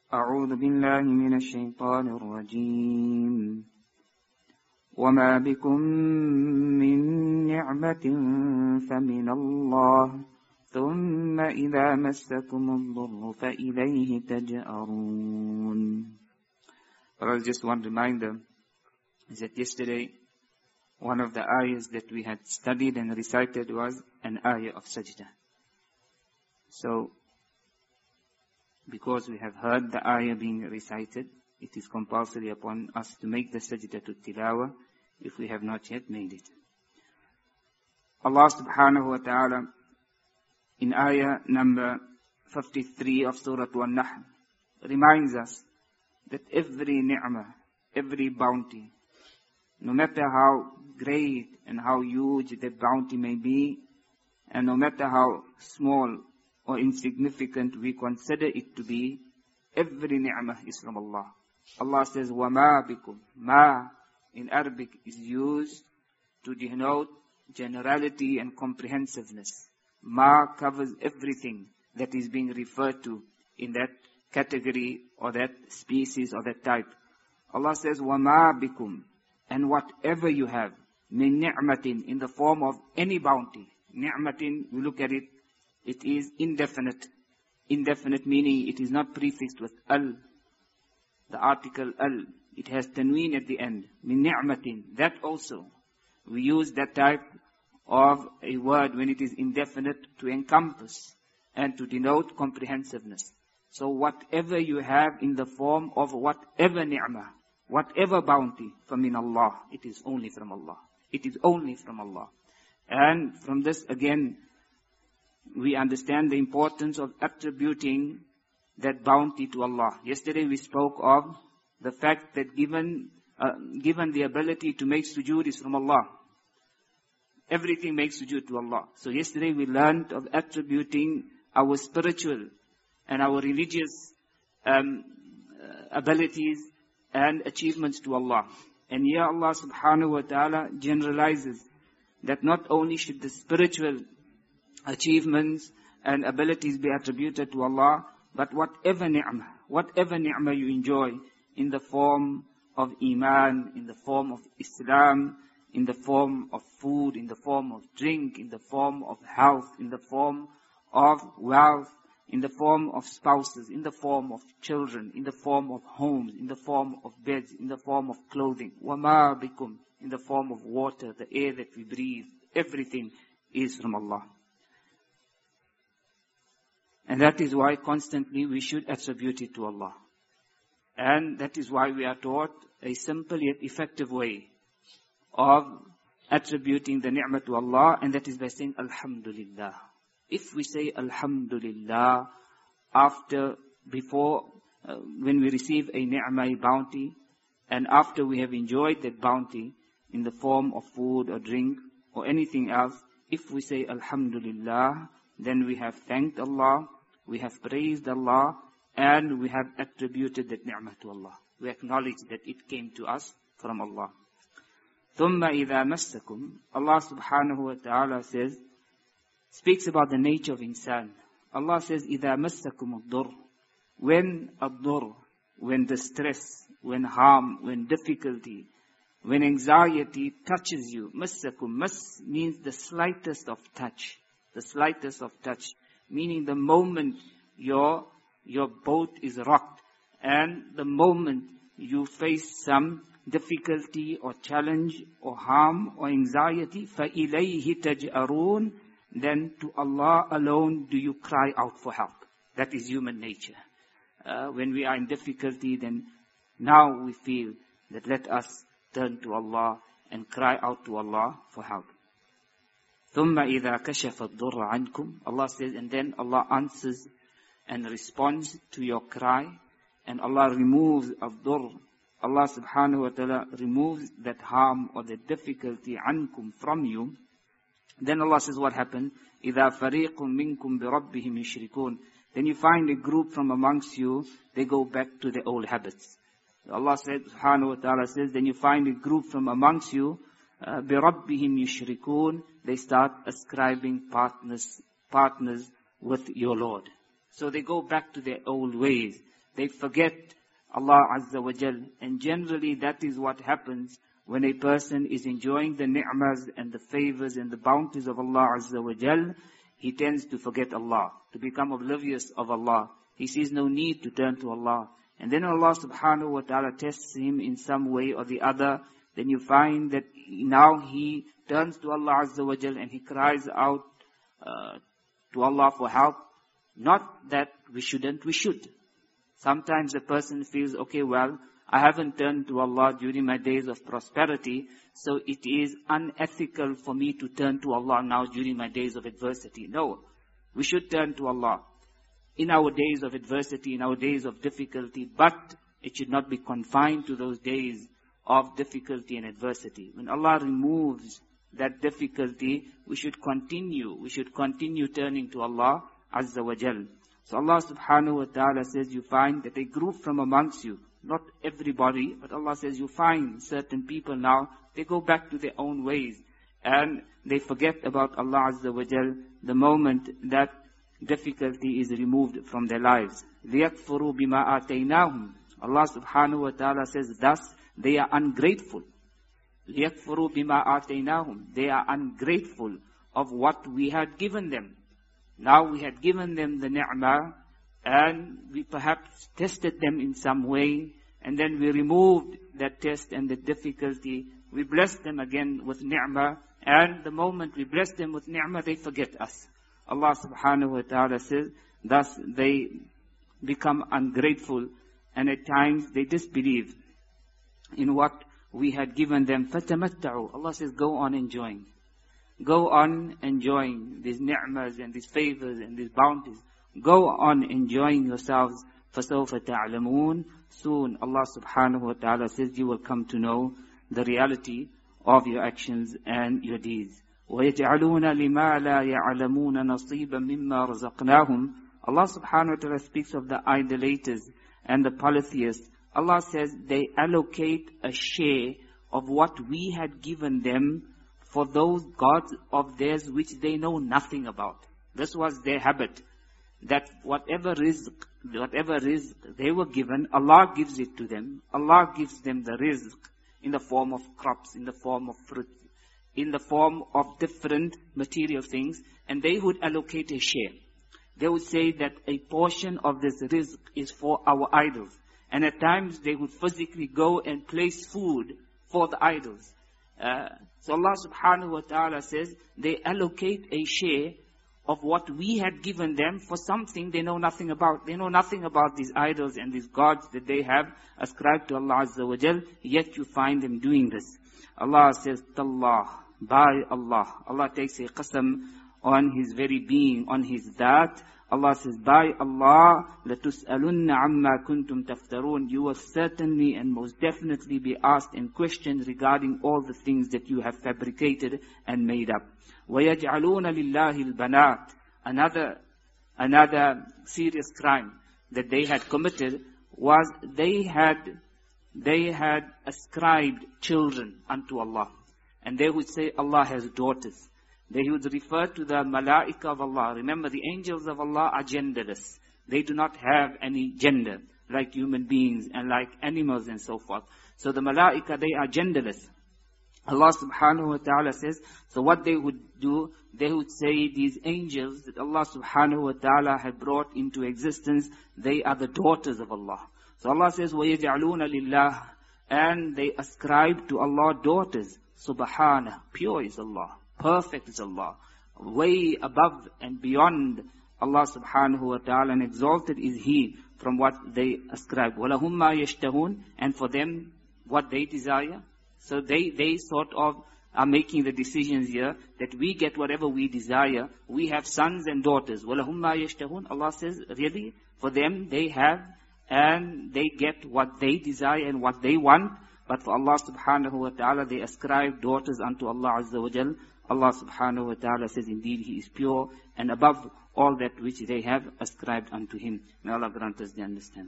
أعوذ بالله من الشيطان الرجيم وما بكم من نعمة فمن الله ثم إذا مسكم الضر فإليه تجأرون. Well, just one reminder is that yesterday one of the ayahs that we had studied and recited was an ayah of sajda. So, because we have heard the ayah being recited, it is compulsory upon us to make the sajda to tilawa if we have not yet made it. Allah subhanahu wa ta'ala in ayah number 53 of Surah An-Nahl reminds us that every ni'mah, every bounty, no matter how great and how huge that bounty may be, and no matter how small or insignificant we consider it to be, every ni'mah is from Allah. Allah says, وَمَا بِكُمْ. Ma in Arabic is used to denote generality and comprehensiveness. Ma covers everything that is being referred to in that category or that species or that type. Allah says, وَمَا بِكُمْ. And whatever you have, min ni'matin, in the form of any bounty. Ni'matin, we look at it, it is indefinite. Indefinite meaning it is not prefixed with al, the article al. It has tanween at the end. Min ni'matin. That also, we use that type of a word when it is indefinite to encompass and to denote comprehensiveness. So whatever you have in the form of whatever ni'mah, whatever bounty, فَمِنَ Allah, it is only from Allah. It is only from Allah. And from this again, we understand the importance of attributing that bounty to Allah. Yesterday we spoke of the fact that given the ability to make sujood is from Allah. Everything makes sujood to Allah. So yesterday we learned of attributing our spiritual and our religious abilities and achievements to Allah. And here Allah subhanahu wa ta'ala generalizes that not only should the spiritual achievements and abilities be attributed to Allah, but whatever ni'mah you enjoy in the form of iman, in the form of Islam, in the form of food, in the form of drink, in the form of health, in the form of wealth, in the form of spouses, in the form of children, in the form of homes, in the form of beds, in the form of clothing, وَمَا بِكُمْ, in the form of water, the air that we breathe, everything is from Allah. And that is why constantly we should attribute it to Allah. And that is why we are taught a simple yet effective way of attributing the ni'mah to Allah, and that is by saying Alhamdulillah. If we say Alhamdulillah when we receive a ni'mah, a bounty, and after we have enjoyed that bounty in the form of food or drink or anything else, if we say Alhamdulillah, then we have thanked Allah, we have praised Allah, and we have attributed that ni'mah to Allah. We acknowledge that it came to us from Allah. ثُمَّ إِذَا مَسَّكُمْ. Allah subhanahu wa ta'ala speaks about the nature of insan. Allah says, إِذَا مَسَّكُمُ الضُّرُّ. When distress, when harm, when difficulty, when anxiety touches you. مَسَّكُمْ. Mas means the slightest of touch. The slightest of touch. Meaning the moment your boat is rocked and the moment you face some difficulty or challenge or harm or anxiety, فَإِلَيْهِ تَجْأَرُونَ. Then to Allah alone do you cry out for help. That is human nature. When we are in difficulty, then now we feel that let us turn to Allah and cry out to Allah for help. ثُمَّ إِذَا كَشَفَ الضُّرَّ عَنْكُمْ. Allah says, and then Allah answers and responds to your cry, and Allah removes الضُّرَّ. Allah subhanahu wa ta'ala removes that harm or the difficulty عنكم from you. Then Allah says what happened? إِذَا فَرِيقٌ مِّنْكُمْ بِرَبِّهِمْ يُشْرِكُونَ. Then you find a group from amongst you, they go back to their old habits. Allah said, subhanahu wa ta'ala says, then you find a group from amongst you, بِرَبِّهِمْ يُشْرِكُونَ. They start ascribing partners with your Lord. So they go back to their old ways. They forget Allah Azza wa Jal. And generally that is what happens when a person is enjoying the ni'mas and the favors and the bounties of Allah Azza wa Jal. He tends to forget Allah, to become oblivious of Allah. He sees no need to turn to Allah. And then Allah subhanahu wa ta'ala tests him in some way or the other. Then you find that now he turns to Allah Azza wa Jal and he cries out to Allah for help. Not that we shouldn't, we should. Sometimes a person feels, okay, well, I haven't turned to Allah during my days of prosperity, so it is unethical for me to turn to Allah now during my days of adversity. No, we should turn to Allah in our days of adversity, in our days of difficulty, but it should not be confined to those days of difficulty and adversity. When Allah removes that difficulty, we should continue turning to Allah Azza wa Jal. So Allah subhanahu wa ta'ala says, you find that a group from amongst you, not everybody, but Allah says you find certain people now, they go back to their own ways and they forget about Allah Azza wa Jal the moment that difficulty is removed from their lives. لِيَكْفُرُوا بِمَا آتَيْنَاهُمْ. Allah subhanahu wa ta'ala says, thus they are ungrateful. لِيَكْفُرُوا بِمَا آتَيْنَاهُمْ. They are ungrateful of what we had given them. Now we had given them the ni'mah and we perhaps tested them in some way, and then we removed that test and the difficulty. We blessed them again with ni'mah, and the moment we bless them with ni'mah, they forget us. Allah subhanahu wa ta'ala says, thus they become ungrateful, and at times they disbelieve in what we had given them. فَتَمَتَّعُوا. Allah says, go on enjoying. Go on enjoying these ni'mas and these favors and these bounties. Go on enjoying yourselves. فَسَوْفَ تَعْلَمُونَ. Soon Allah subhanahu wa ta'ala says you will come to know the reality of your actions and your deeds. وَيَجْعَلُونَ لِمَا لَا يَعْلَمُونَ نَصِيبًا مِمَّا رَزَقْنَاهُمْ. Allah subhanahu wa ta'ala speaks of the idolaters and the polytheists. Allah says they allocate a share of what we had given them for those gods of theirs which they know nothing about. This was their habit, that whatever rizq they were given, Allah gives it to them. Allah gives them the rizq in the form of crops, in the form of fruit, in the form of different material things, and they would allocate a share. They would say that a portion of this rizq is for our idols. And at times they would physically go and place food for the idols. So Allah subhanahu wa ta'ala says they allocate a share of what we had given them for something they know nothing about. They know nothing about these idols and these gods that they have ascribed to Allah Azza wa Jal, yet you find them doing this. Allah says, Tallah, by Allah. Allah takes a qasam on His very being, on His that. Allah says, by Allah, لَتُسْأَلُنَّ عَمَّا كُنْتُمْ تَفْتَرُونَ. You will certainly and most definitely be asked and questioned regarding all the things that you have fabricated and made up. وَيَجْعَلُونَ لِلَّهِ الْبَنَاتِ. Another serious crime that they had committed was they had ascribed children unto Allah. And they would say Allah has daughters. They would refer to the malaika of Allah. Remember, the angels of Allah are genderless. They do not have any gender, like human beings and like animals and so forth. So the malaika, they are genderless. Allah subhanahu wa ta'ala says, so what they would do, they would say these angels that Allah subhanahu wa ta'ala had brought into existence, they are the daughters of Allah. So Allah says, وَيَجْعَلُونَ لِلَّهِ. And they ascribe to Allah daughters. Subhanah, pure is Allah. Perfect is Allah. Way above and beyond Allah subhanahu wa ta'ala, and exalted is He from what they ascribe. وَلَهُمْ مَا يَشْتَهُونَ. And for them, what they desire. So they sort of are making the decisions here that we get whatever we desire. We have sons and daughters. وَلَهُمْ مَا يَشْتَهُونَ. Allah says, really? For them, they have and they get what they desire and what they want. But for Allah subhanahu wa ta'ala, they ascribe daughters unto Allah Azza wa Jal. Allah subhanahu wa ta'ala says, indeed He is pure and above all that which they have ascribed unto Him. May Allah grant us the understanding.